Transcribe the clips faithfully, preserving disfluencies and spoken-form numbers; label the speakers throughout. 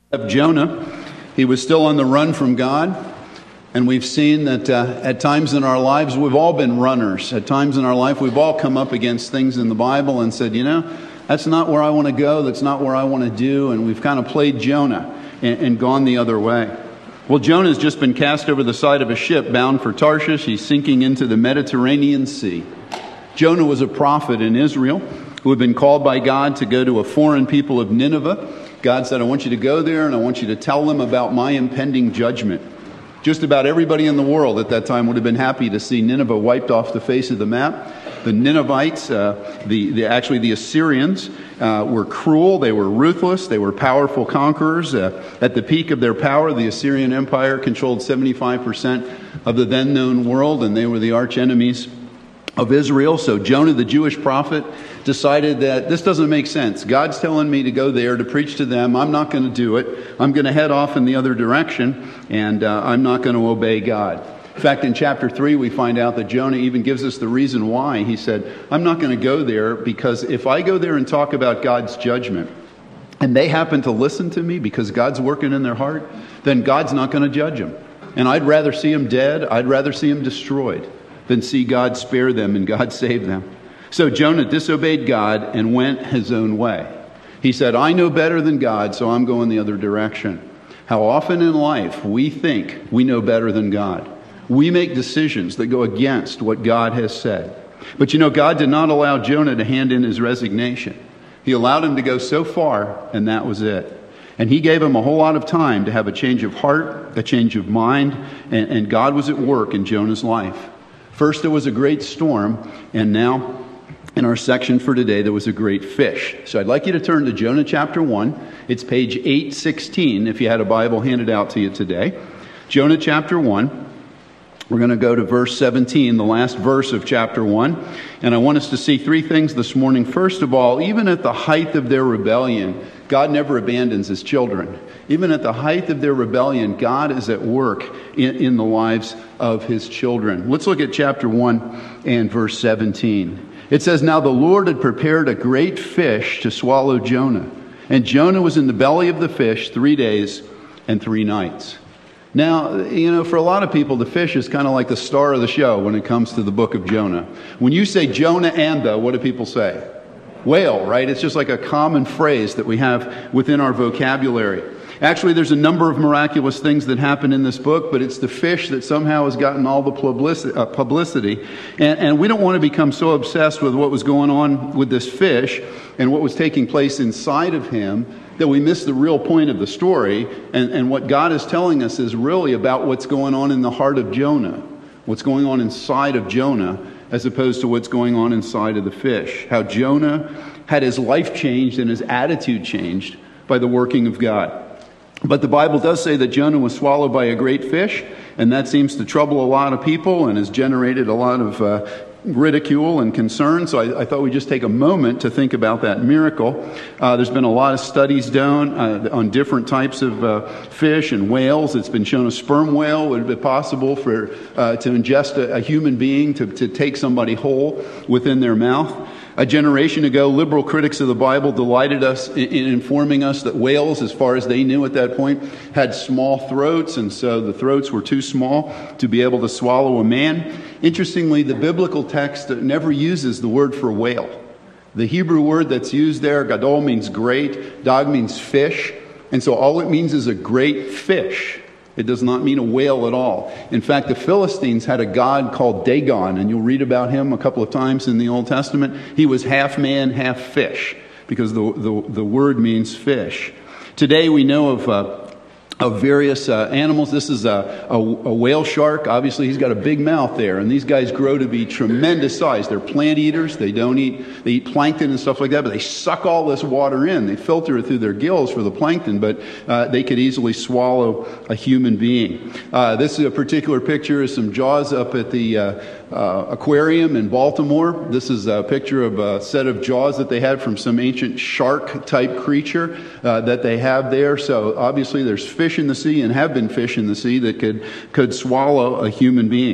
Speaker 1: Of Jonah, he was still on the run from God, and we've seen that uh, at times in our lives we've all been runners. At times in our life we've all come up against things in the Bible and said, you know, that's not where I want to go, that's not where I want to do, and we've kind of played Jonah and, and gone the other way. Well, Jonah's just been cast over the side of a ship bound for Tarshish. He's sinking into the Mediterranean Sea. Jonah was a prophet in Israel who had been called by God to go to a foreign people of Nineveh. God said, I want you to go there and I want you to tell them about my impending judgment. Just about everybody in the world at that time would have been happy to see Nineveh wiped off the face of the map. The Ninevites, uh, the, the actually the Assyrians, uh, were cruel. They were ruthless. They were powerful conquerors. Uh, at the peak of their power, the Assyrian Empire controlled seventy-five percent of the then known world, and they were the arch enemies of Israel. So Jonah, the Jewish prophet, decided that this doesn't make sense. God's telling me to go there to preach to them. I'm not going to do it. I'm going to head off in the other direction, and uh, I'm not going to obey God. In fact, in chapter three, we find out that Jonah even gives us the reason why. He said, I'm not going to go there because if I go there and talk about God's judgment, and they happen to listen to me because God's working in their heart, then God's not going to judge them. And I'd rather see them dead, I'd rather see them destroyed, than see God spare them and God save them. So Jonah disobeyed God and went his own way. He said, I know better than God, so I'm going the other direction. How often in life we think we know better than God. We make decisions that go against what God has said. But you know, God did not allow Jonah to hand in his resignation. He allowed him to go so far, and that was it. And he gave him a whole lot of time to have a change of heart, a change of mind, and, and God was at work in Jonah's life. First, there was a great storm, and now, in our section for today, there was a great fish. So I'd like you to turn to Jonah chapter one. It's page eight sixteen if you had a Bible handed out to you today. Jonah chapter one. We're going to go to verse seventeen, the last verse of chapter one. And I want us to see three things this morning. First of all, even at the height of their rebellion, God never abandons his children. Even at the height of their rebellion, God is at work in, in the lives of his children. Let's look at chapter one and verse seventeen. It says, Now the Lord had prepared a great fish to swallow Jonah. And Jonah was in the belly of the fish three days and three nights. Now, you know, for a lot of people, the fish is kind of like the star of the show when it comes to the book of Jonah. When you say Jonah and the, what do people say? Whale, right? It's just like a common phrase that we have within our vocabulary. Actually, there's a number of miraculous things that happen in this book, but it's the fish that somehow has gotten all the publicity. Uh, publicity. And, and we don't want to become so obsessed with what was going on with this fish and what was taking place inside of him that we miss the real point of the story. And, and what God is telling us is really about what's going on in the heart of Jonah, what's going on inside of Jonah, as opposed to what's going on inside of the fish. How Jonah had his life changed and his attitude changed by the working of God. But the Bible does say that Jonah was swallowed by a great fish, and that seems to trouble a lot of people and has generated a lot of uh, ridicule and concern. So I, I thought we'd just take a moment to think about that miracle. Uh, there's been a lot of studies done uh, on different types of uh, fish and whales. It's been shown a sperm whale would be possible for uh, to ingest a, a human being, to, to take somebody whole within their mouth. A generation ago, liberal critics of the Bible delighted us in, in informing us that whales, as far as they knew at that point, had small throats, and so the throats were too small to be able to swallow a man. Interestingly, the biblical text never uses the word for whale. The Hebrew word that's used there, gadol, means great, dag means fish, and so all it means is a great fish. It does not mean a whale at all. In fact, the Philistines had a god called Dagon, and you'll read about him a couple of times in the Old Testament. He was half man, half fish, because the, the, the word means fish. Today we know of uh, of various uh, animals. This is a, a, a whale shark. Obviously, he's got a big mouth there, and these guys grow to be tremendous size. They're plant eaters. They don't eat, they eat plankton and stuff like that, but they suck all this water in. They filter it through their gills for the plankton, but uh, they could easily swallow a human being. Uh, this is a particular picture of some jaws up at the uh, uh, aquarium in Baltimore. This is a picture of a set of jaws that they had from some ancient shark-type creature uh, that they have there. So obviously, there's fish in the sea and have been fish in the sea that could could swallow a human being.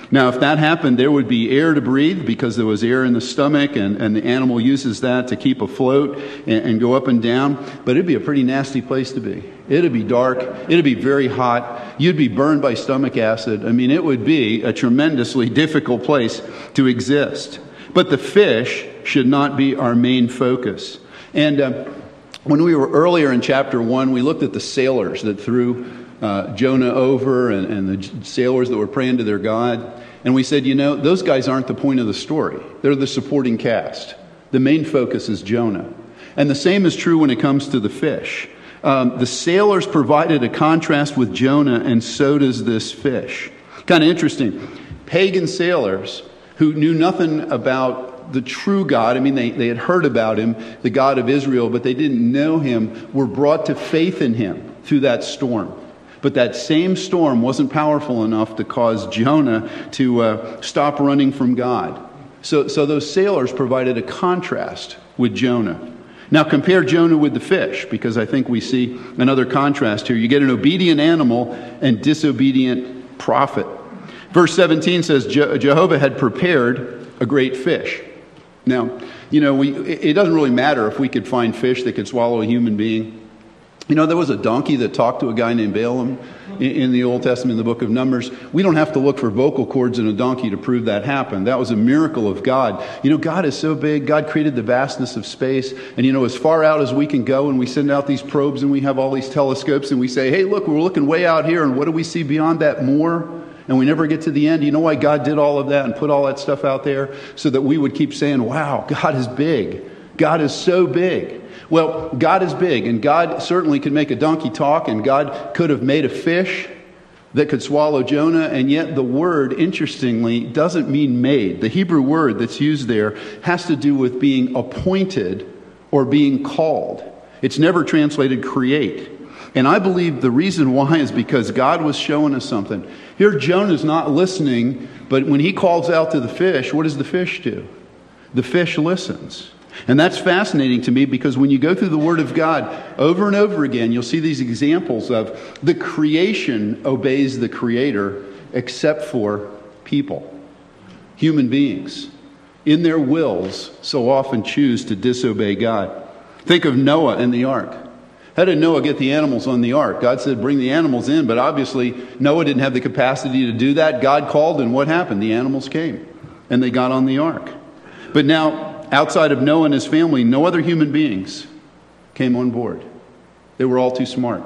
Speaker 1: Now, if that happened, there would be air to breathe because there was air in the stomach, and, and the animal uses that to keep afloat and, and go up and down. But it'd be a pretty nasty place to be. It'd be dark. It'd be very hot. You'd be burned by stomach acid. I mean, it would be a tremendously difficult place to exist. But the fish should not be our main focus. And uh, when we were earlier in chapter one, we looked at the sailors that threw uh, Jonah over and, and the sailors that were praying to their God. And we said, you know, those guys aren't the point of the story. They're the supporting cast. The main focus is Jonah. And the same is true when it comes to the fish. Um, the sailors provided a contrast with Jonah, and so does this fish. Kind of interesting. Pagan sailors who knew nothing about the true God, I mean, they, they had heard about him, the God of Israel, but they didn't know him, were brought to faith in him through that storm. But that same storm wasn't powerful enough to cause Jonah to uh, stop running from God. So, so those sailors provided a contrast with Jonah. Now compare Jonah with the fish, because I think we see another contrast here. You get an obedient animal and disobedient prophet. Verse seventeen says, Je- Jehovah had prepared a great fish. Now, you know, we, it doesn't really matter if we could find fish that could swallow a human being. You know, there was a donkey that talked to a guy named Balaam in the Old Testament, in the book of Numbers. We don't have to look for vocal cords in a donkey to prove that happened. That was a miracle of God. You know, God is so big. God created the vastness of space. And, you know, as far out as we can go, and we send out these probes and we have all these telescopes and we say, hey, look, we're looking way out here. And what do we see beyond that? More. And we never get to the end. You know why God did all of that and put all that stuff out there? So that we would keep saying, wow, God is big. God is so big. Well, God is big, and God certainly could make a donkey talk, and God could have made a fish that could swallow Jonah, and yet the word, interestingly, doesn't mean made. The Hebrew word that's used there has to do with being appointed or being called. It's never translated create. And I believe the reason why is because God was showing us something. Here Jonah's not listening, but when he calls out to the fish, what does the fish do? The fish listens. And that's fascinating to me, because when you go through the Word of God over and over again, you'll see these examples of the creation obeys the Creator except for people, human beings. In their wills, so often choose to disobey God. Think of Noah and the ark. How did Noah get the animals on the ark? God said, bring the animals in, but obviously Noah didn't have the capacity to do that. God called, and what happened? The animals came, and they got on the ark. But now, outside of Noah and his family, no other human beings came on board. They were all too smart.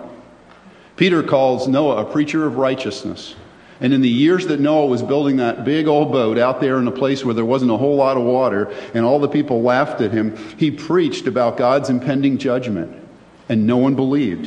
Speaker 1: Peter calls Noah a preacher of righteousness. And in the years that Noah was building that big old boat out there in a place where there wasn't a whole lot of water, and all the people laughed at him, he preached about God's impending judgment. And no one believed.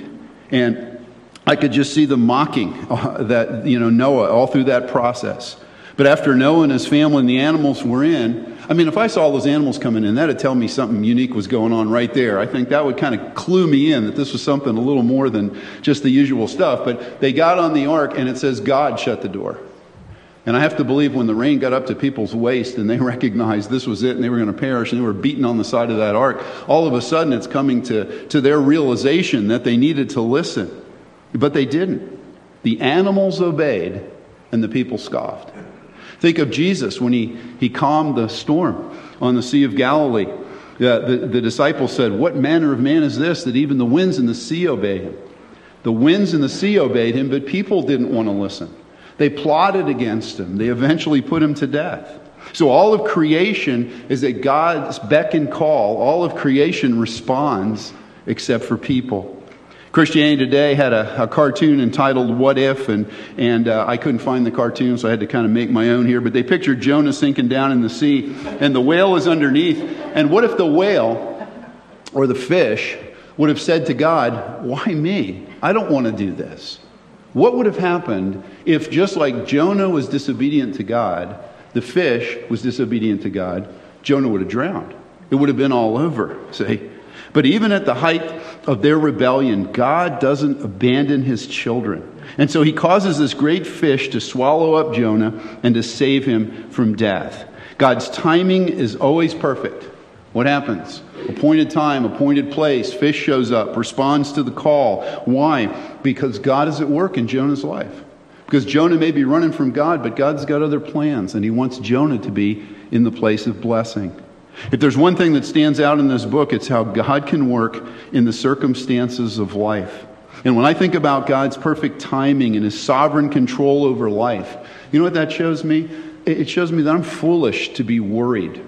Speaker 1: And I could just see the mocking uh, that, you know, Noah all through that process. But after Noah and his family and the animals were in, I mean, if I saw those animals coming in, that'd tell me something unique was going on right there. I think that would kind of clue me in that this was something a little more than just the usual stuff. But they got on the ark, and it says God shut the door. And I have to believe when the rain got up to people's waist and they recognized this was it and they were going to perish and they were beaten on the side of that ark, all of a sudden it's coming to, to their realization that they needed to listen. But they didn't. The animals obeyed and the people scoffed. Think of Jesus when he, he calmed the storm on the Sea of Galilee. Uh, the, the disciples said, what manner of man is this that even the winds and the sea obey him? The winds and the sea obeyed him, but people didn't want to listen. They plotted against him. They eventually put him to death. So all of creation is at God's beck and call. All of creation responds except for people. Christianity Today had a, a cartoon entitled What If? And, and uh, I couldn't find the cartoon, so I had to kind of make my own here. But they pictured Jonah sinking down in the sea, and the whale is underneath. And what if the whale or the fish would have said to God, why me? I don't want to do this. What would have happened if, just like Jonah was disobedient to God, the fish was disobedient to God? Jonah would have drowned. It would have been all over, see? But even at the height of their rebellion, God doesn't abandon his children. And so he causes this great fish to swallow up Jonah and to save him from death. God's timing is always perfect. What happens? Appointed time, appointed place, fish shows up, responds to the call. Why? Because God is at work in Jonah's life. Because Jonah may be running from God, but God's got other plans, and he wants Jonah to be in the place of blessing. If there's one thing that stands out in this book, it's how God can work in the circumstances of life. And when I think about God's perfect timing and his sovereign control over life, you know what that shows me? It shows me that I'm foolish to be worried.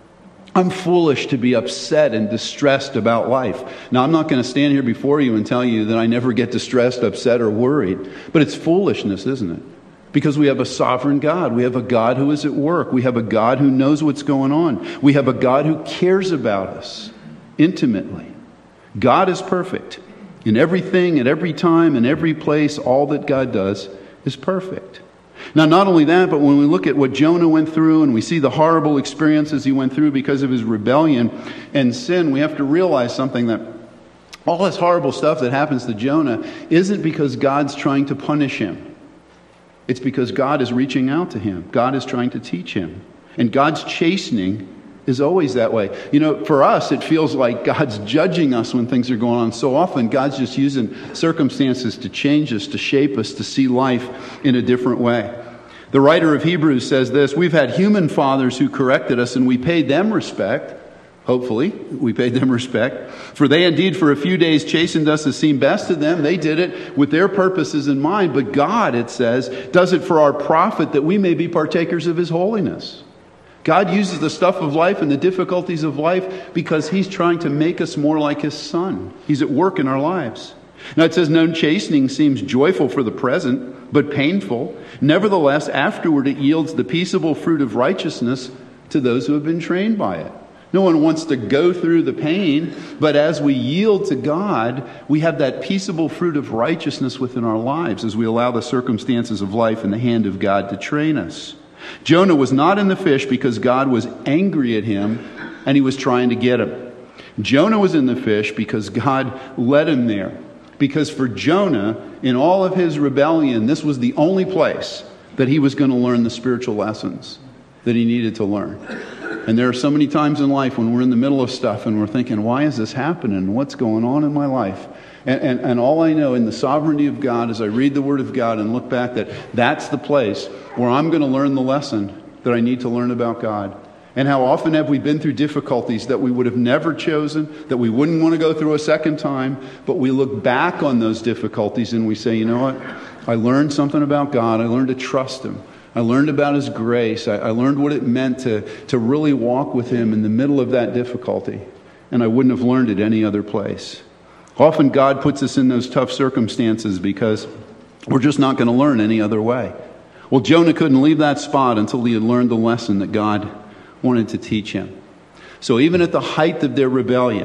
Speaker 1: I'm foolish to be upset and distressed about life. Now, I'm not going to stand here before you and tell you that I never get distressed, upset, or worried. But it's foolishness, isn't it? Because we have a sovereign God. We have a God who is at work. We have a God who knows what's going on. We have a God who cares about us intimately. God is perfect. In everything, at every time, in every place, all that God does is perfect. Now, not only that, but when we look at what Jonah went through and we see the horrible experiences he went through because of his rebellion and sin, we have to realize something, that all this horrible stuff that happens to Jonah isn't because God's trying to punish him. It's because God is reaching out to him. God is trying to teach him. And God's chastening is always that way. You know, for us, it feels like God's judging us when things are going on. So often, God's just using circumstances to change us, to shape us, to see life in a different way. The writer of Hebrews says this: we've had human fathers who corrected us, and we paid them respect. Hopefully, we paid them respect. For they indeed for a few days chastened us as seemed best to them. They did it with their purposes in mind. But God, it says, does it for our profit, that we may be partakers of his holiness. God uses the stuff of life and the difficulties of life because he's trying to make us more like his Son. He's at work in our lives. Now it says, no chastening seems joyful for the present, but painful. Nevertheless, afterward it yields the peaceable fruit of righteousness to those who have been trained by it. No one wants to go through the pain, but as we yield to God, we have that peaceable fruit of righteousness within our lives as we allow the circumstances of life in the hand of God to train us. Jonah was not in the fish because God was angry at him and he was trying to get him. Jonah was in the fish because God led him there. Because for Jonah, in all of his rebellion, this was the only place that he was going to learn the spiritual lessons that he needed to learn. And there are so many times in life when we're in the middle of stuff and we're thinking, why is this happening? What's going on in my life? And, and, and all I know in the sovereignty of God, as I read the Word of God and look back, that that's the place where I'm going to learn the lesson that I need to learn about God. And how often have we been through difficulties that we would have never chosen, that we wouldn't want to go through a second time, but we look back on those difficulties and we say, you know what? I learned something about God. I learned to trust him. I learned about his grace. I, I learned what it meant to, to really walk with him in the middle of that difficulty. And I wouldn't have learned it any other place. Often God puts us in those tough circumstances because we're just not going to learn any other way. Well, Jonah couldn't leave that spot until he had learned the lesson that God wanted to teach him. So even at the height of their rebellion,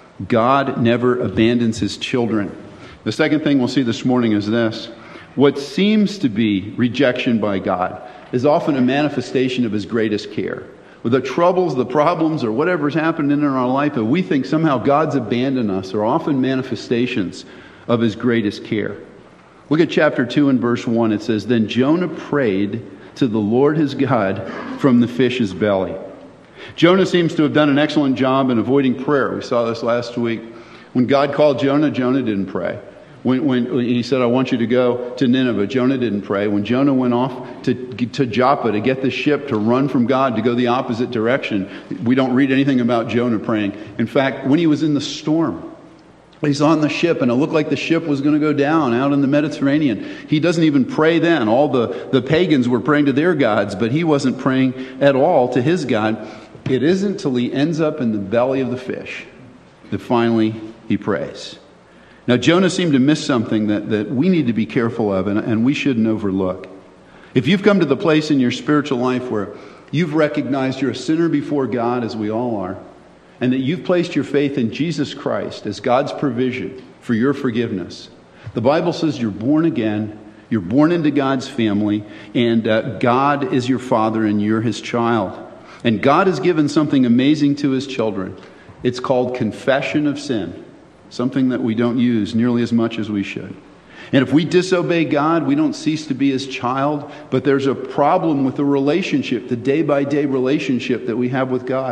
Speaker 1: God never abandons his children. The second thing we'll see this morning is this: what seems to be rejection by God is often a manifestation of his greatest care. With the troubles, the problems, or whatever's happened in our life, and we think somehow God's abandoned us, are often manifestations of his greatest care. Look at chapter two and verse one. It says, then Jonah prayed to the Lord his God from the fish's belly. Jonah seems to have done an excellent job in avoiding prayer. We saw this last week. When God called Jonah, Jonah didn't pray. When, when he said, I want you to go to Nineveh, Jonah didn't pray. When Jonah went off to, to Joppa to get the ship to run from God, to go the opposite direction, we don't read anything about Jonah praying. In fact, when he was in the storm, he's on the ship and it looked like the ship was going to go down out in the Mediterranean. He doesn't even pray then. All the, the pagans were praying to their gods, but he wasn't praying at all to his God. It isn't till he ends up in the belly of the fish that finally he prays. Now, Jonah seemed to miss something that, that we need to be careful of and, and we shouldn't overlook. If you've come to the place in your spiritual life where you've recognized you're a sinner before God, as we all are, and that you've placed your faith in Jesus Christ as God's provision for your forgiveness, the Bible says you're born again, you're born into God's family, and uh, God is your Father and you're his child. And God has given something amazing to his children. It's called confession of sin, something that we don't use nearly as much as we should. And if we disobey God, we don't cease to be his child, but there's a problem with the relationship, the day-by-day relationship that we have with God.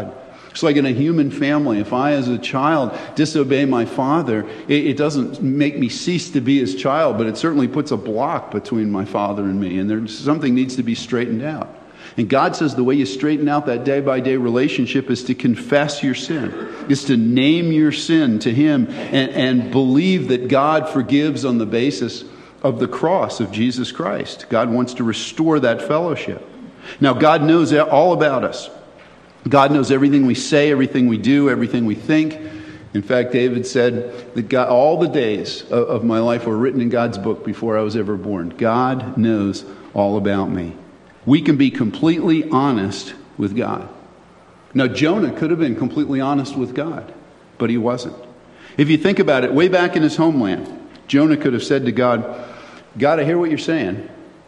Speaker 1: It's like in a human family. If I, as a child, disobey my father, it, it doesn't make me cease to be his child, but it certainly puts a block between my father and me, and there's something needs to be straightened out. And God says the way you straighten out that day-by-day relationship is to confess your sin, is to name your sin to him and, and believe that God forgives on the basis of the cross of Jesus Christ. God wants to restore that fellowship. Now, God knows all about us. God knows everything we say, everything we do, everything we think. In fact, David said that God, all the days of, of my life were written in God's book before I was ever born. God knows all about me. We can be completely honest with God. Now, Jonah could have been completely honest with God, but he wasn't. If you think about it, way back in his homeland, Jonah could have said to God, God, I hear what you're saying.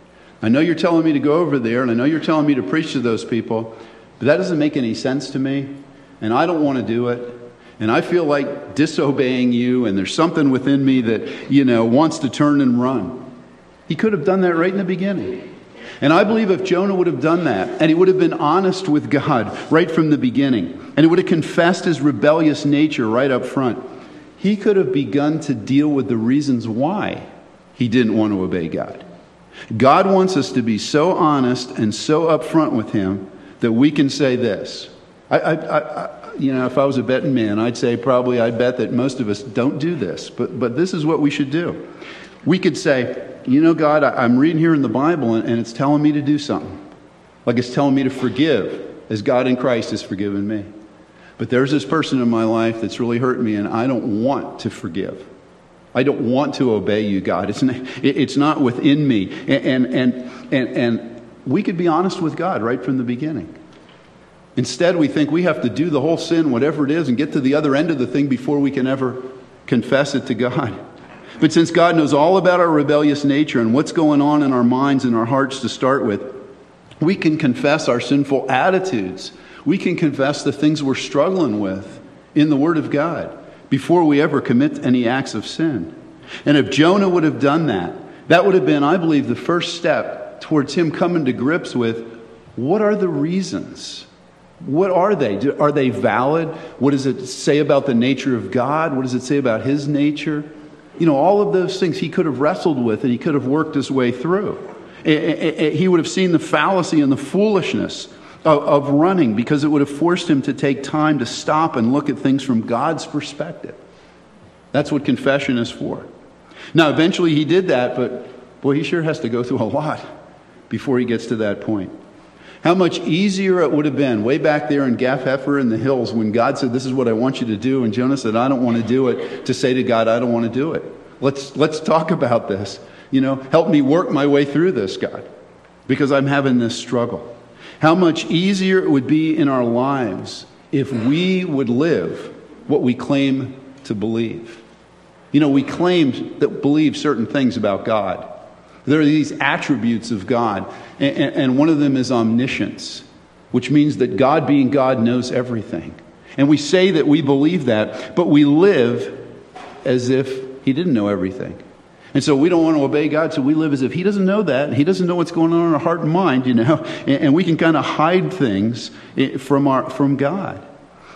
Speaker 1: I know you're telling me to go over there, and I know you're telling me to preach to those people, but that doesn't make any sense to me, and I don't want to do it, and I feel like disobeying you, and there's something within me that, you know, wants to turn and run. He could have done that right in the beginning. And I believe if Jonah would have done that, and he would have been honest with God right from the beginning, and he would have confessed his rebellious nature right up front, he could have begun to deal with the reasons why he didn't want to obey God. God wants us to be so honest and so upfront with him that we can say this. I, I, I, you know, if I was a betting man, I'd say probably I'd bet that most of us don't do this, but but this is what we should do. We could say, you know, God, I, I'm reading here in the Bible, and, and it's telling me to do something. Like it's telling me to forgive as God in Christ has forgiven me. But there's this person in my life that's really hurt me, and I don't want to forgive. I don't want to obey you, God. It's not, it's not within me. And, and, and, and we could be honest with God right from the beginning. Instead, we think we have to do the whole sin, whatever it is, and get to the other end of the thing before we can ever confess it to God. But since God knows all about our rebellious nature and what's going on in our minds and our hearts to start with, we can confess our sinful attitudes. We can confess the things we're struggling with in the Word of God before we ever commit any acts of sin. And if Jonah would have done that, that would have been, I believe, the first step towards him coming to grips with, what are the reasons? What are they? Are they valid? What does it say about the nature of God? What does it say about his nature? You know, all of those things he could have wrestled with and he could have worked his way through. He would have seen the fallacy and the foolishness of running, because it would have forced him to take time to stop and look at things from God's perspective. That's what confession is for. Now, eventually he did that, but boy, he sure has to go through a lot before he gets to that point. How much easier it would have been way back there in Gath Hepher in the hills when God said, this is what I want you to do, and Jonah said, I don't want to do it, to say to God, I don't want to do it. Let's, let's talk about this. You know, help me work my way through this, God, because I'm having this struggle. How much easier it would be in our lives if we would live what we claim to believe. You know, we claim that believe certain things about God. There are these attributes of God, and, and one of them is omniscience, which means that God, being God, knows everything. And we say that we believe that, but we live as if he didn't know everything. And so we don't want to obey God, so we live as if he doesn't know that. He doesn't know what's going on in our heart and mind, you know. And, and we can kind of hide things from our from God.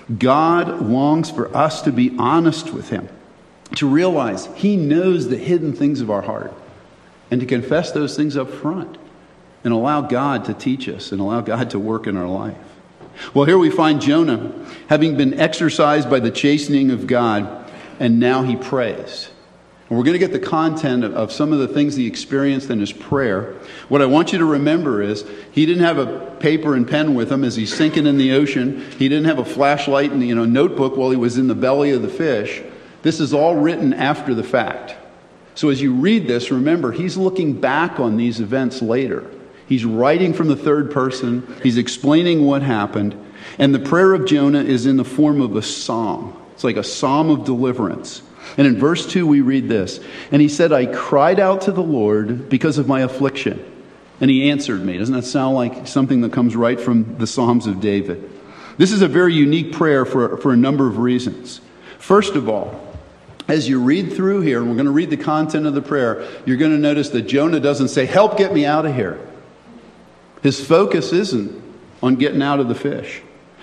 Speaker 1: God longs for us to be honest with him, to realize he knows the hidden things of our heart, and to confess those things up front and allow God to teach us and allow God to work in our life. Well, here we find Jonah having been exercised by the chastening of God, and now he prays. And we're going to get the content of, of some of the things he experienced in his prayer. What I want you to remember is he didn't have a paper and pen with him as he's sinking in the ocean. He didn't have a flashlight and, you know, notebook while he was in the belly of the fish. This is all written after the fact. So as you read this, remember, he's looking back on these events later. He's writing from the third person. He's explaining what happened. And the prayer of Jonah is in the form of a psalm. It's like a psalm of deliverance. And in verse two, we read this. And he said, I cried out to the Lord because of my affliction, and he answered me. Doesn't that sound like something that comes right from the Psalms of David? This is a very unique prayer for, for a number of reasons. First of all, as you read through here, and we're going to read the content of the prayer, you're going to notice that Jonah doesn't say, help, get me out of here. His focus isn't on getting out of the fish.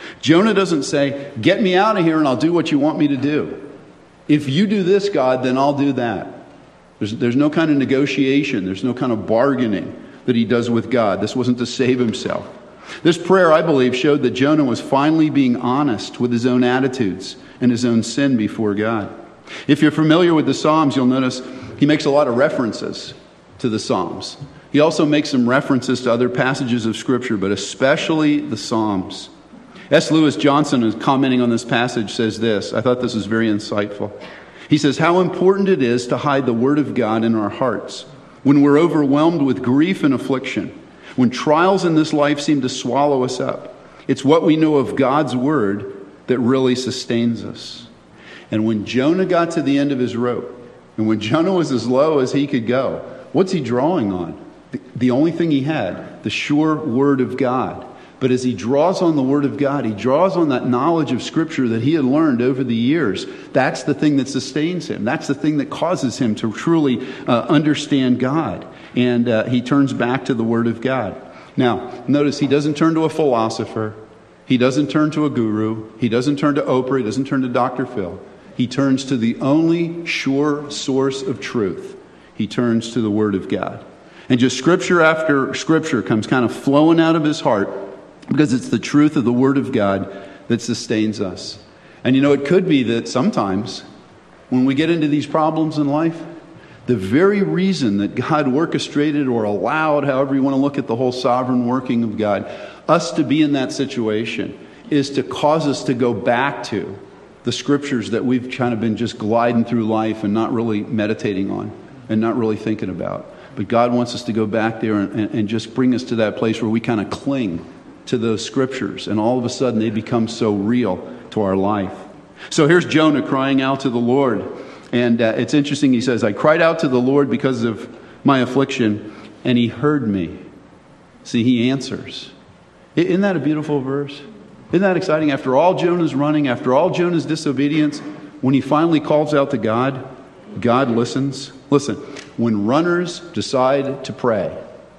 Speaker 1: Jonah doesn't say, get me out of here and I'll do what you want me to do. If you do this, God, then I'll do that. There's, there's no kind of negotiation. There's no kind of bargaining that he does with God. This wasn't to save himself. This prayer, I believe, showed that Jonah was finally being honest with his own attitudes and his own sin before God. If you're familiar with the Psalms, you'll notice he makes a lot of references to the Psalms. He also makes some references to other passages of Scripture, but especially the Psalms. S. Lewis Johnson, is commenting on this passage, says this. I thought this was very insightful. He says, how important it is to hide the Word of God in our hearts when we're overwhelmed with grief and affliction, when trials in this life seem to swallow us up. It's what we know of God's Word that really sustains us. And when Jonah got to the end of his rope, and when Jonah was as low as he could go, what's he drawing on? The, the only thing he had, the sure Word of God. But as he draws on the Word of God, he draws on that knowledge of Scripture that he had learned over the years. That's the thing that sustains him. That's the thing that causes him to truly uh, understand God. And uh, he turns back to the Word of God. Now, notice he doesn't turn to a philosopher. He doesn't turn to a guru. He doesn't turn to Oprah. He doesn't turn to Doctor Phil. He turns to the only sure source of truth. He turns to the Word of God. And just Scripture after Scripture comes kind of flowing out of his heart, because it's the truth of the Word of God that sustains us. And you know, it could be that sometimes when we get into these problems in life, the very reason that God orchestrated or allowed, however you want to look at the whole sovereign working of God, us to be in that situation is to cause us to go back to the Scriptures that we've kind of been just gliding through life and not really meditating on and not really thinking about. But God wants us to go back there and, and, and just bring us to that place where we kind of cling to those Scriptures, and all of a sudden they become so real to our life. So here's Jonah crying out to the Lord, and uh, it's interesting. He says, I cried out to the Lord because of my affliction, and he heard me. See, he answers. Isn't that a beautiful verse? Isn't that exciting? After all Jonah's running, after all Jonah's disobedience, when he finally calls out to God, God listens. Listen, when runners decide to pray,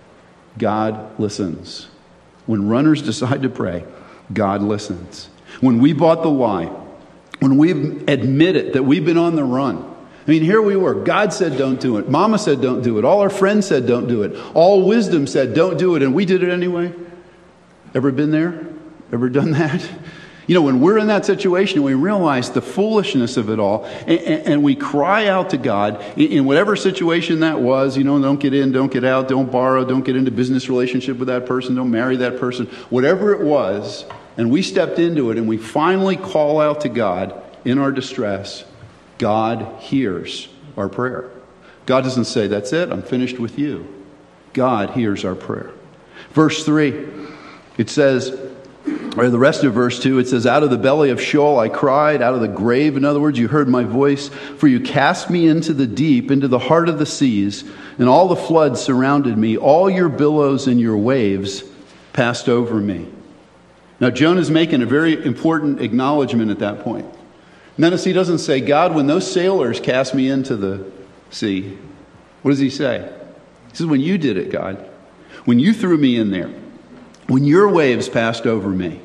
Speaker 1: God listens. When runners decide to pray, God listens. When we bought the lie, when we admit it that we've been on the run. I mean, here we were. God said don't do it. Mama said don't do it. All our friends said don't do it. All wisdom said don't do it. And we did it anyway. Ever been there? Ever done that? You know, when we're in that situation, we realize the foolishness of it all, and, and we cry out to God in whatever situation that was. You know, don't get in, don't get out, don't borrow, don't get into business relationship with that person, don't marry that person, whatever it was. And we stepped into it, and we finally call out to God in our distress. God hears our prayer. God doesn't say, that's it, I'm finished with you. God hears our prayer. Verse three, it says, or the rest of verse two, it says, out of the belly of Sheol I cried, out of the grave. In other words, you heard my voice, for you cast me into the deep, into the heart of the seas, and all the floods surrounded me. All your billows and your waves passed over me. Now, Jonah's making a very important acknowledgement at that point. Notice he doesn't say, God, when those sailors cast me into the sea, what does he say? He says, when you did it, God, when you threw me in there, when your waves passed over me,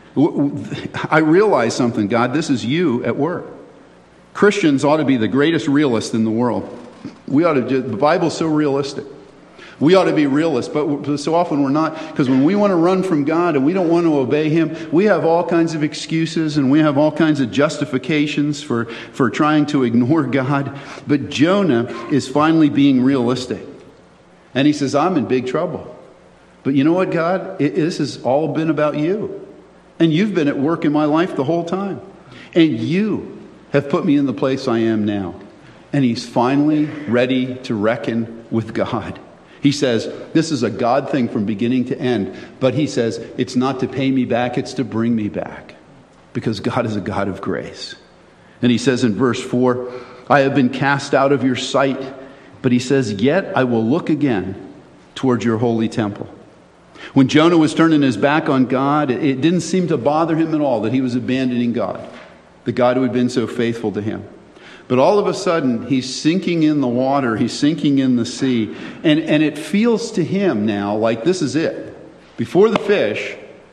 Speaker 1: I realize something, God, this is you at work. Christians ought to be the greatest realists in the world. We ought to, the Bible's so realistic. We ought to be realists, but so often we're not, because when we want to run from God and we don't want to obey Him, we have all kinds of excuses and we have all kinds of justifications for, for trying to ignore God. But Jonah is finally being realistic. And he says, I'm in big trouble. But you know what, God? It, this has all been about you. And you've been at work in my life the whole time. And you have put me in the place I am now. And he's finally ready to reckon with God. He says, this is a God thing from beginning to end. But he says, it's not to pay me back, it's to bring me back. Because God is a God of grace. And he says in verse four, I have been cast out of your sight. But he says, yet I will look again towards your holy temple. When Jonah was turning his back on God, it didn't seem to bother him at all that he was abandoning God, the God who had been so faithful to him. But all of a sudden, he's sinking in the water, he's sinking in the sea, and, and it feels to him now like this is it. Before the fish,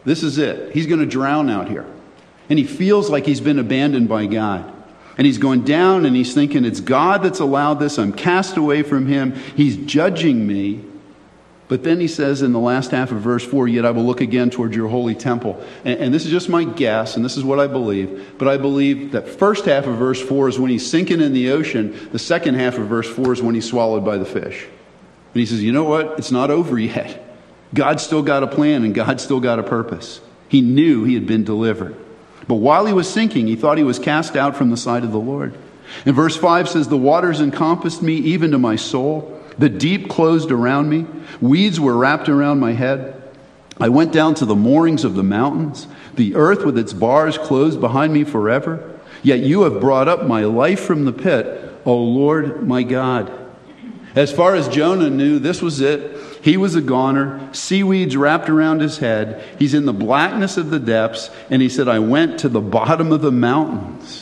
Speaker 1: This is it. He's going to drown out here. And he feels like he's been abandoned by God. And he's going down and he's thinking, it's God that's allowed this. I'm cast away from him. He's judging me. But then he says in the last half of verse four, yet I will look again toward your holy temple. And, and this is just my guess, and this is what I believe. But I believe that first half of verse four is when he's sinking in the ocean. The second half of verse four is when he's swallowed by the fish. And he says, you know what? It's not over yet. God's still got a plan and God's still got a purpose. He knew he had been delivered. But while he was sinking, he thought he was cast out from the sight of the Lord. And verse five says, the waters encompassed me even to my soul. The deep closed around me. Weeds were wrapped around my head. I went down to the moorings of the mountains. The earth with its bars closed behind me forever. Yet you have brought up my life from the pit, O Lord my God. As far as Jonah knew, this was it. He was a goner, seaweeds wrapped around his head. He's in the blackness of the depths. And he said, I went to the bottom of the mountains.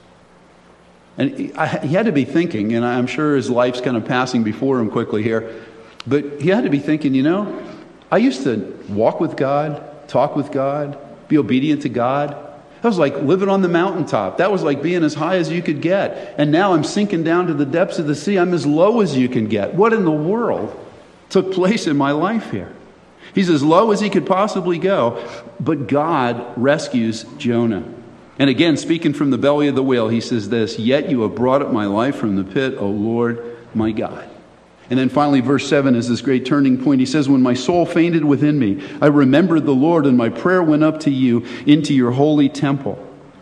Speaker 1: And he, I, he had to be thinking, and I'm sure his life's kind of passing before him quickly here, but he had to be thinking, you know, I used to walk with God, talk with God, be obedient to God. That was like living on the mountaintop. That was like being as high as you could get. And now I'm sinking down to the depths of the sea. I'm as low as you can get. What in the world took place in my life here? He's as low as he could possibly go. But God rescues Jonah. And again, speaking from the belly of the whale, he says this, yet you have brought up my life from the pit, O Lord, my God. And then finally, verse seven is this great turning point. He says, when my soul fainted within me, I remembered the Lord, and my prayer went up to you into your holy temple.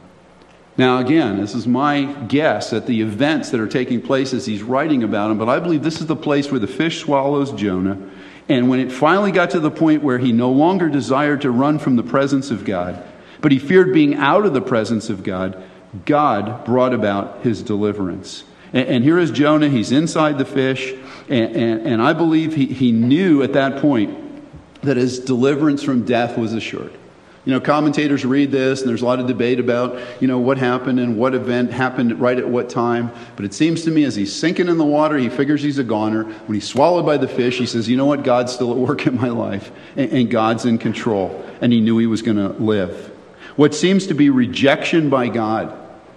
Speaker 1: Now, again, this is my guess at the events that are taking place as he's writing about them, but I believe this is the place where the fish swallows Jonah. And when it finally got to the point where he no longer desired to run from the presence of God, but he feared being out of the presence of God, God brought about his deliverance. And, and here is Jonah. He's inside the fish. And, and, and I believe he, he knew at that point that his deliverance from death was assured. You know, commentators read this, and there's a lot of debate about, you know, what happened and what event happened right at what time. But it seems to me as he's sinking in the water, he figures he's a goner. When he's swallowed by the fish, he says, you know what, God's still at work in my life. And, and God's in control. And he knew he was going to live. What seems to be rejection by God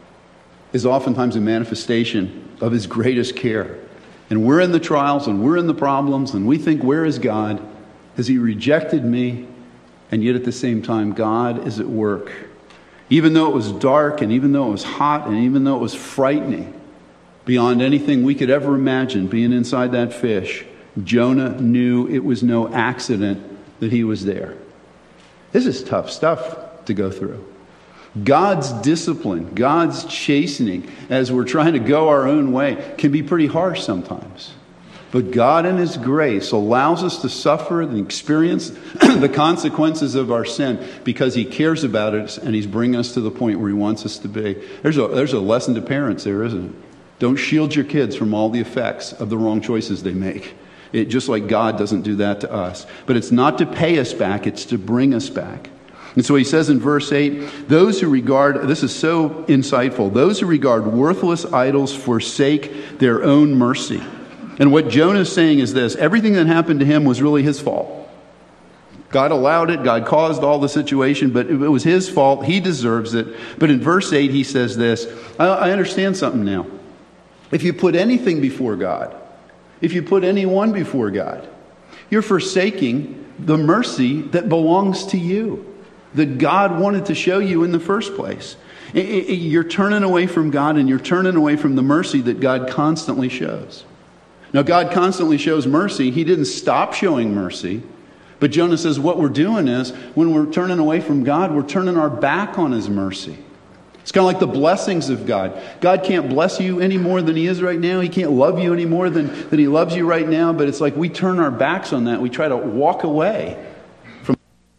Speaker 1: is oftentimes a manifestation of his greatest care. And we're in the trials and we're in the problems and we think, where is God? Has he rejected me? And yet at the same time, God is at work. Even though it was dark and even though it was hot and even though it was frightening, beyond anything we could ever imagine being inside that fish, Jonah knew it was no accident that he was there. This is tough stuff to go through. God's discipline, God's chastening as we're trying to go our own way can be pretty harsh sometimes. But God in his grace allows us to suffer and experience the consequences of our sin because he cares about us and he's bringing us to the point where he wants us to be. There's a, there's a lesson to parents there, isn't it? Don't shield your kids from all the effects of the wrong choices they make. It, just like God doesn't do that to us. But it's not to pay us back, it's to bring us back. And so he says in verse eight, those who regard, this is so insightful, those who regard worthless idols forsake their own mercy. And what Jonah is saying is this, everything that happened to him was really his fault. God allowed it, God caused all the situation, but it was his fault, he deserves it. But in verse eight he says this, I, I understand something now. If you put anything before God, if you put anyone before God, you're forsaking the mercy that belongs to you, that God wanted to show you in the first place. You're turning away from God and you're turning away from the mercy that God constantly shows. Now, God constantly shows mercy. He didn't stop showing mercy. But Jonah says what we're doing is when we're turning away from God, we're turning our back on his mercy. It's kind of like the blessings of God. God can't bless you any more than he is right now. He can't love you any more than, than he loves you right now. But it's like we turn our backs on that. We try to walk away from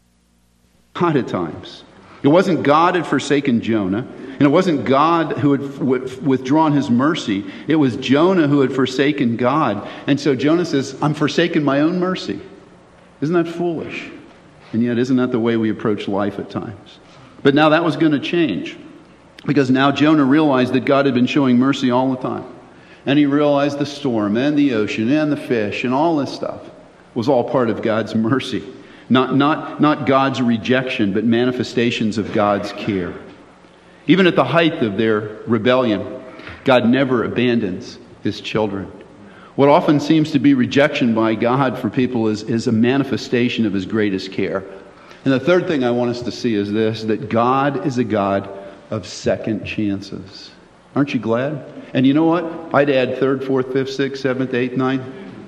Speaker 1: God at times. It wasn't God had forsaken Jonah. And it wasn't God who had withdrawn his mercy. It was Jonah who had forsaken God. And so Jonah says, I'm forsaking my own mercy. Isn't that foolish? And yet, isn't that the way we approach life at times? But now that was going to change. Because now Jonah realized that God had been showing mercy all the time. And he realized the storm and the ocean and the fish and all this stuff was all part of God's mercy. Not, not, not God's rejection, but manifestations of God's care. Even at the height of their rebellion, God never abandons his children. What often seems to be rejection by God for people is, is a manifestation of his greatest care. And the third thing I want us to see is this, that God is a God of second chances. Aren't you glad? And you know what? I'd add third, fourth, fifth, sixth, seventh, eighth, ninth.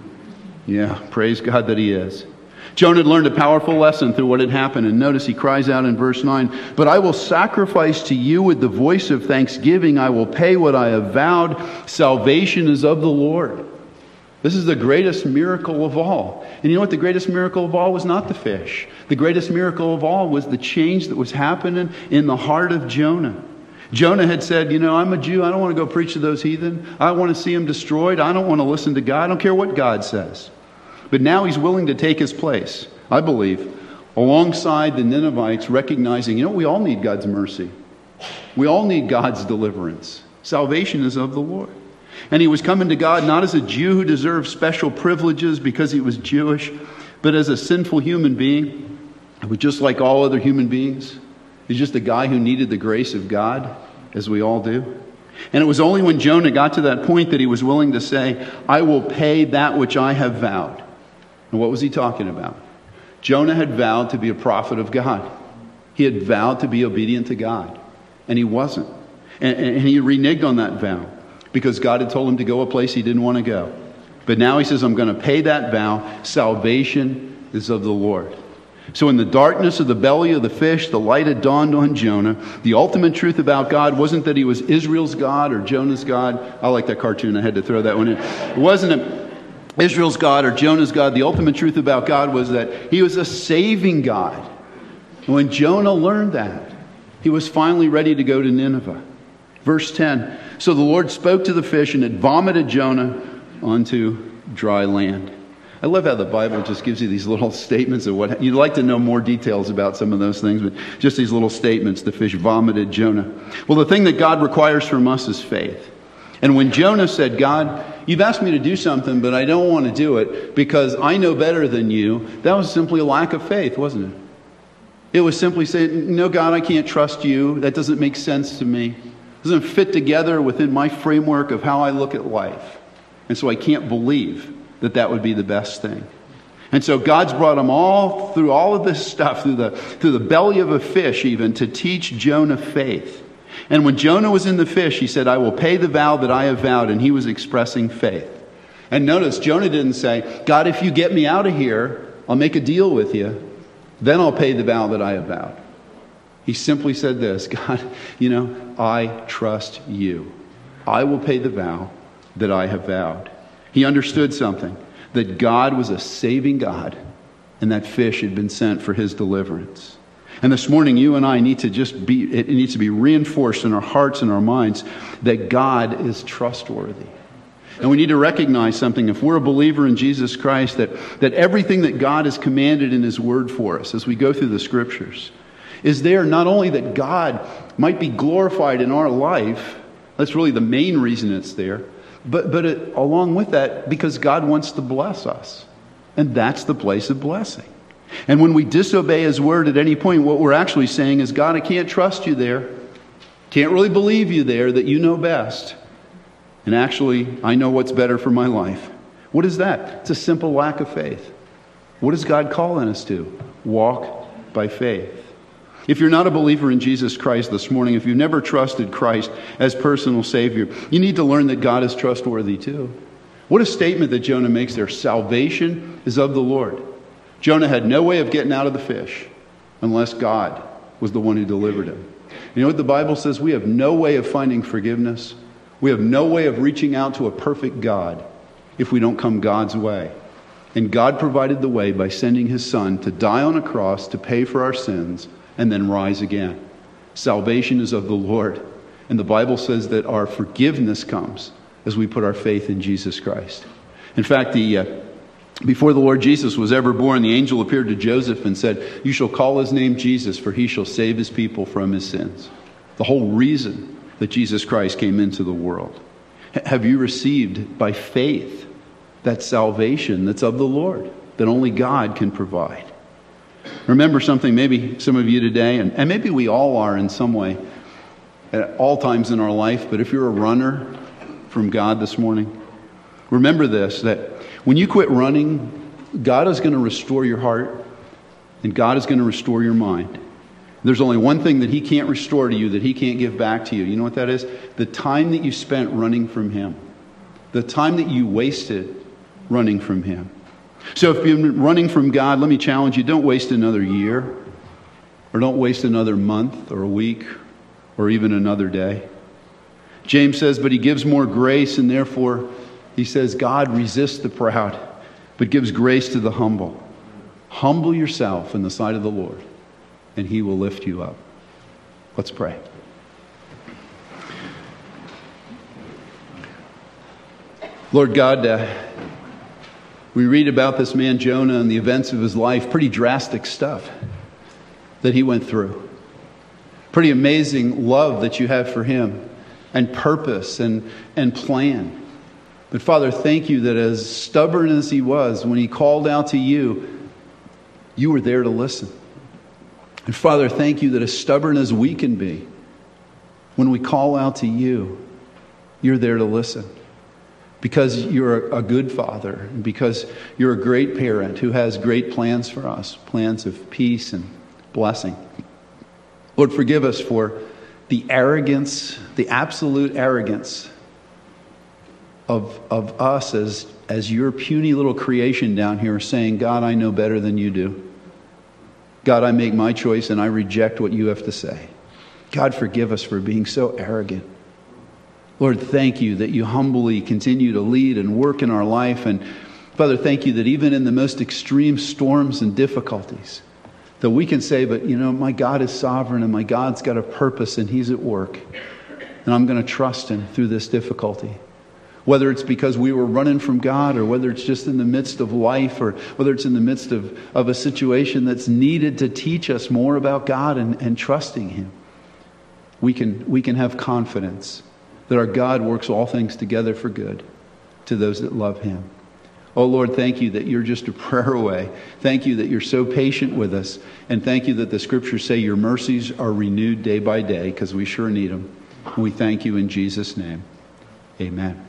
Speaker 1: Yeah, praise God that he is. Jonah had learned a powerful lesson through what had happened. And notice he cries out in verse nine, "But I will sacrifice to you with the voice of thanksgiving. I will pay what I have vowed. Salvation is of the Lord." This is the greatest miracle of all. And you know what? The greatest miracle of all was not the fish. The greatest miracle of all was the change that was happening in the heart of Jonah. Jonah had said, you know, I'm a Jew. I don't want to go preach to those heathen. I want to see them destroyed. I don't want to listen to God. I don't care what God says. But now he's willing to take his place, I believe, alongside the Ninevites, recognizing, you know, we all need God's mercy. We all need God's deliverance. Salvation is of the Lord. And he was coming to God not as a Jew who deserved special privileges because he was Jewish, but as a sinful human being who was just like all other human beings. He's just a guy who needed the grace of God, as we all do. And it was only when Jonah got to that point that he was willing to say, I will pay that which I have vowed. And what was he talking about? Jonah had vowed to be a prophet of God. He had vowed to be obedient to God. And he wasn't. And, and he reneged on that vow because God had told him to go a place he didn't want to go. But now he says, I'm going to pay that vow. Salvation is of the Lord. So in the darkness of the belly of the fish, the light had dawned on Jonah. The ultimate truth about God wasn't that he was Israel's God or Jonah's God. I like that cartoon. I had to throw that one in. It wasn't a Israel's God or Jonah's God. The ultimate truth about God was that he was a saving God. And when Jonah learned that, he was finally ready to go to Nineveh. Verse ten, so the Lord spoke to the fish and it vomited Jonah onto dry land. I love how the Bible just gives you these little statements of what you'd like to know more details about some of those things, but just these little statements. The fish vomited Jonah. Well, the thing that God requires from us is faith. And when Jonah said, God, you've asked me to do something, but I don't want to do it because I know better than you, that was simply a lack of faith, wasn't it? It was simply saying, no, God, I can't trust you. That doesn't make sense to me. It doesn't fit together within my framework of how I look at life. And so I can't believe that that would be the best thing. And so God's brought him all through all of this stuff, through the, through the belly of a fish even, to teach Jonah faith. And when Jonah was in the fish, he said, I will pay the vow that I have vowed. And he was expressing faith. And notice, Jonah didn't say, God, if you get me out of here, I'll make a deal with you. Then I'll pay the vow that I have vowed. He simply said this, God, you know, I trust you. I will pay the vow that I have vowed. He understood something, that God was a saving God, and that fish had been sent for his deliverance. And this morning, you and I need to just be, it needs to be reinforced in our hearts and our minds that God is trustworthy. And we need to recognize something. If we're a believer in Jesus Christ, that, that everything that God has commanded in his word for us as we go through the scriptures is there not only that God might be glorified in our life, that's really the main reason it's there, but, but it, along with that, because God wants to bless us. And that's the place of blessing. And when we disobey his word at any point, what we're actually saying is, God, I can't trust you there. Can't really believe you there, that you know best. And actually, I know what's better for my life. What is that? It's a simple lack of faith. What is God calling us to? Walk by faith. If you're not a believer in Jesus Christ this morning, if you've never trusted Christ as personal Savior, you need to learn that God is trustworthy too. What a statement that Jonah makes there. Salvation is of the Lord. Jonah had no way of getting out of the fish unless God was the one who delivered him. You know what the Bible says? We have no way of finding forgiveness. We have no way of reaching out to a perfect God if we don't come God's way. And God provided the way by sending his Son to die on a cross to pay for our sins and then rise again. Salvation is of the Lord. And the Bible says that our forgiveness comes as we put our faith in Jesus Christ. In fact, the... Uh, Before the Lord Jesus was ever born, the angel appeared to Joseph and said, you shall call his name Jesus, for he shall save his people from his sins. The whole reason that Jesus Christ came into the world. H- have you received by faith that salvation that's of the Lord, that only God can provide? Remember something, maybe some of you today, and, and maybe we all are in some way at all times in our life, but if you're a runner from God this morning, remember this, that when you quit running, God is going to restore your heart and God is going to restore your mind. There's only one thing that He can't restore to you, that He can't give back to you. You know what that is? The time that you spent running from Him. The time that you wasted running from Him. So if you've been running from God, let me challenge you, don't waste another year, or don't waste another month or a week or even another day. James says, but He gives more grace, and therefore he says, God resists the proud, but gives grace to the humble. Humble yourself in the sight of the Lord, and He will lift you up. Let's pray. Lord God, uh, we read about this man Jonah and the events of his life, pretty drastic stuff that he went through. Pretty amazing love that you have for him, and purpose and, and plan. But Father, thank you that as stubborn as he was, when he called out to you, you were there to listen. And Father, thank you that as stubborn as we can be, when we call out to you, you're there to listen. Because you're a good Father, and because you're a great parent who has great plans for us, plans of peace and blessing. Lord, forgive us for the arrogance, the absolute arrogance of, of us as, as your puny little creation down here saying, God, I know better than you do. God, I make my choice and I reject what you have to say. God, forgive us for being so arrogant. Lord, thank you that you humbly continue to lead and work in our life. And Father, thank you that even in the most extreme storms and difficulties, that we can say, but you know, my God is sovereign and my God's got a purpose and He's at work. And I'm going to trust Him through this difficulty. Whether it's because we were running from God, or whether it's just in the midst of life, or whether it's in the midst of, of a situation that's needed to teach us more about God and, and trusting Him. We can, we can have confidence that our God works all things together for good to those that love Him. Oh Lord, thank you that you're just a prayer away. Thank you that you're so patient with us. And thank you that the scriptures say your mercies are renewed day by day, because we sure need them. And we thank you in Jesus' name. Amen.